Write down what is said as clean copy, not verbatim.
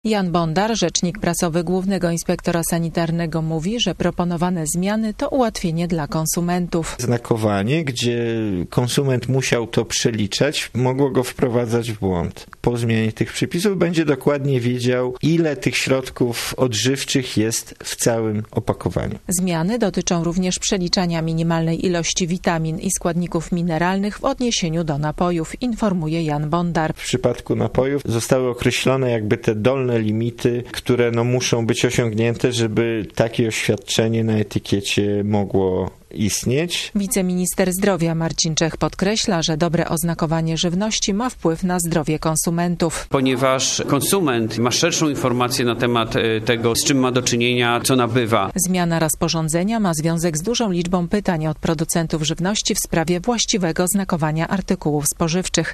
Jan Bondar, rzecznik prasowy Głównego Inspektora Sanitarnego, mówi, że proponowane zmiany to ułatwienie dla konsumentów. Znakowanie, gdzie konsument musiał to przeliczać, mogło go wprowadzać w błąd. Po zmianie tych przepisów będzie dokładnie wiedział, ile tych środków odżywczych jest w całym opakowaniu. Zmiany dotyczą również przeliczania minimalnej ilości witamin i składników mineralnych w odniesieniu do napojów, informuje Jan Bondar. W przypadku napojów zostały określone jakby te dolne limity, które muszą być osiągnięte, żeby takie oświadczenie na etykiecie mogło istnieć. Wiceminister zdrowia Marcin Czech podkreśla, że dobre oznakowanie żywności ma wpływ na zdrowie konsumentów. Ponieważ konsument ma szerszą informację na temat tego, z czym ma do czynienia, co nabywa. Zmiana rozporządzenia ma związek z dużą liczbą pytań od producentów żywności w sprawie właściwego znakowania artykułów spożywczych.